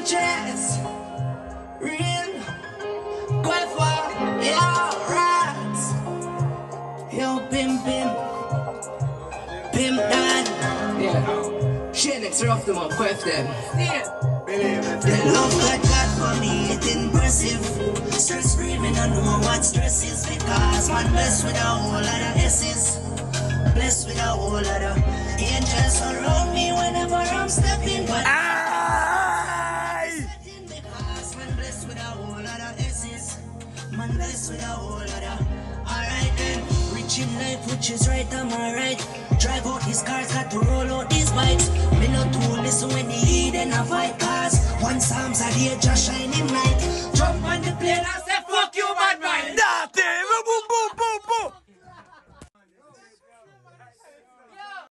chest. Real. Guava. Yeah, rats. Yo, pimp. Pimp dad. Yeah. Shit, next off them up, quiff them. Yeah. The love God got for me, it's impressive. Stress free, me don't know what stress is. Because man blessed with a whole lot of S's. Blessed with a whole lot of angels around me whenever I'm stepping. But because man blessed with a whole lot of S's. Man blessed with a whole lot of. Alright then, rich in life, which is right, I'm alright. Drive out his cars, got to roll out these bikes. Me not to listen when he eat and I fight cars. One Psalms a day, just shine him light.